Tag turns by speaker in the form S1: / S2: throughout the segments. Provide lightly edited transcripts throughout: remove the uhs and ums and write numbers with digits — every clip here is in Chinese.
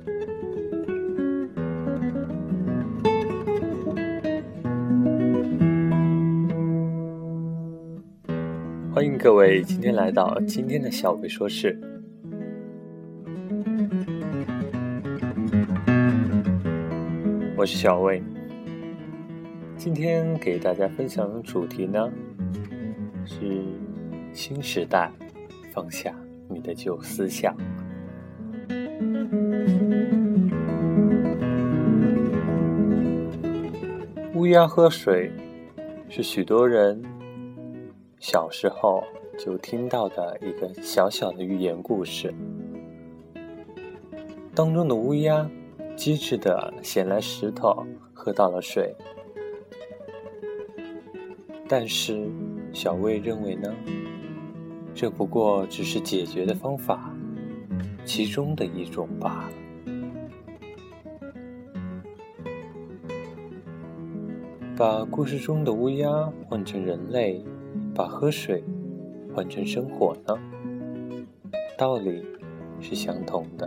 S1: 欢迎各位今天来到今天的小魏说事。我是小魏，今天给大家分享的主题呢是新时代，放下你的旧思想。乌鸦喝水是许多人小时候就听到的一个小小的寓言故事，当中的乌鸦机智地衔来石头，喝到了水。但是小魏认为呢，这不过只是解决的方法其中的一种罢了。把故事中的乌鸦换成人类，把喝水换成生火呢，道理是相同的。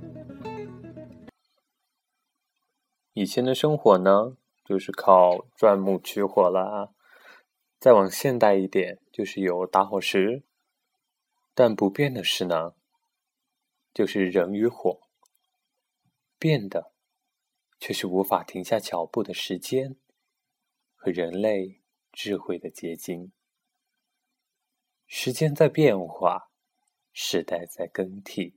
S1: 以前的生活呢，就是靠钻木取火了，再往现代一点，就是有打火石。但不变的是呢，就是人与火，变的却是无法停下脚步的时间和人类智慧的结晶。时间在变化，时代在更替。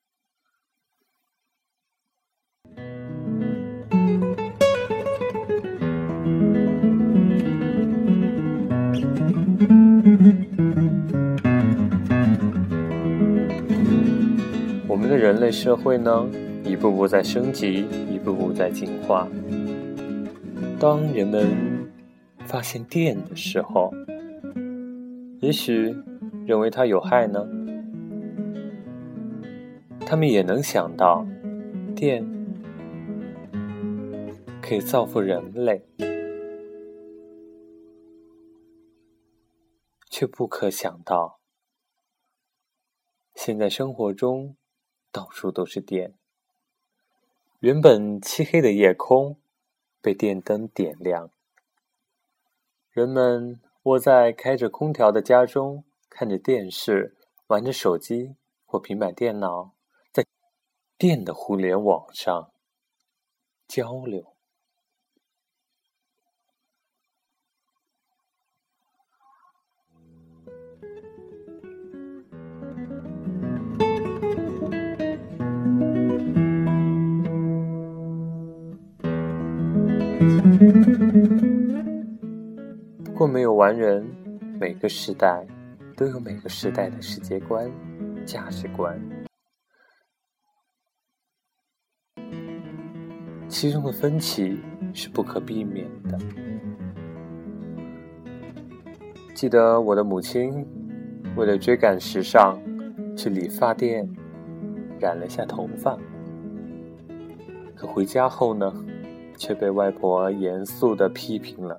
S1: 我们的人类社会呢，一步步在升级，一步步在进化。当人们发现电的时候，也许认为它有害呢，他们也能想到电可以造福人类，却不可想到现在生活中到处都是电，原本漆黑的夜空被电灯点亮，人们窝在开着空调的家中，看着电视，玩着手机或平板电脑，在电的互联网上交流。不过没有完人，每个时代都有每个时代的世界观、价值观，其中的分歧是不可避免的。记得我的母亲为了追赶时尚，去理发店染了下头发，可回家后呢，却被外婆严肃地批评了。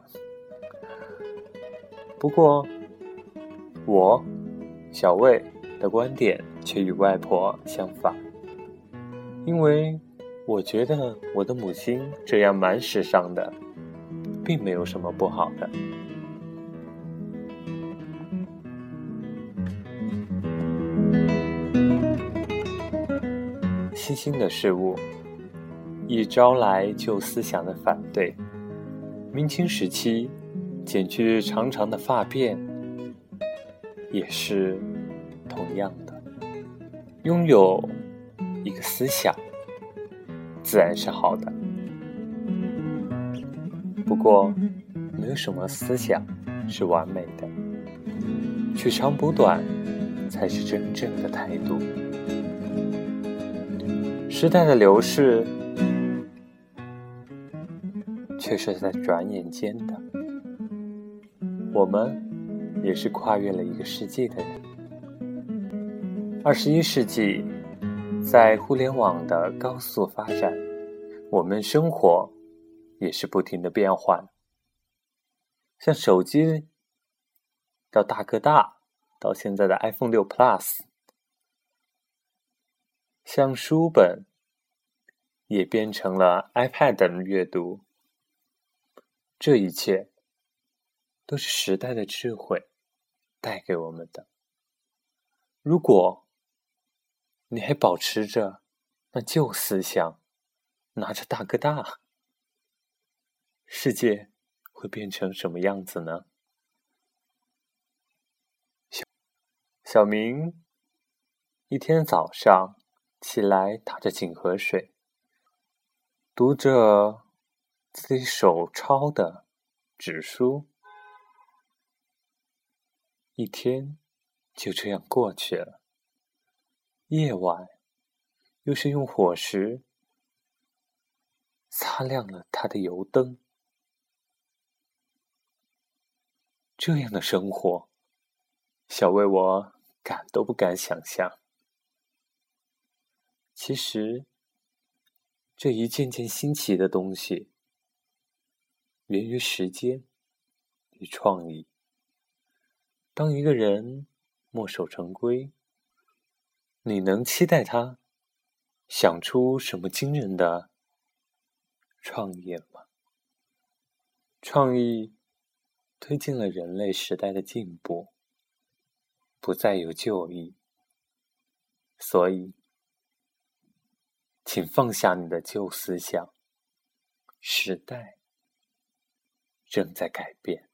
S1: 不过我小魏的观点却与外婆相反，因为我觉得我的母亲这样蛮时尚的，并没有什么不好的。新兴的事物亦招来旧思想的反对。明清时期剪去长长的发辫也是同样的，拥有一个思想自然是好的，不过没有什么思想是完美的，取长补短才是真正的态度。时代的流逝却是在转眼间的，我们也是跨越了一个世纪的人。21世纪，在互联网的高速发展，我们生活也是不停的变换。像手机到大哥大，到现在的 iPhone 6 Plus，像书本也变成了 iPad 的阅读。这一切都是时代的智慧带给我们的。如果你还保持着那旧思想，拿着大哥大，世界会变成什么样子呢？小明一天早上起来，打着井河水，读着自己手抄的纸书，一天就这样过去了。夜晚又是用火石擦亮了他的油灯。这样的生活，小魏我敢都不敢想象。其实这一件件新奇的东西源于时间与创意。当一个人墨守成规，你能期待他想出什么惊人的创意了吗？创意推进了人类时代的进步，不再有旧意，所以请放下你的旧思想，时代正在改变。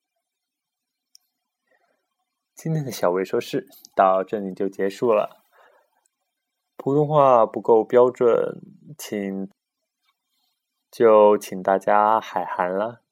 S1: 今天的小魏说事到这里就结束了。普通话不够标准，请大家海涵了。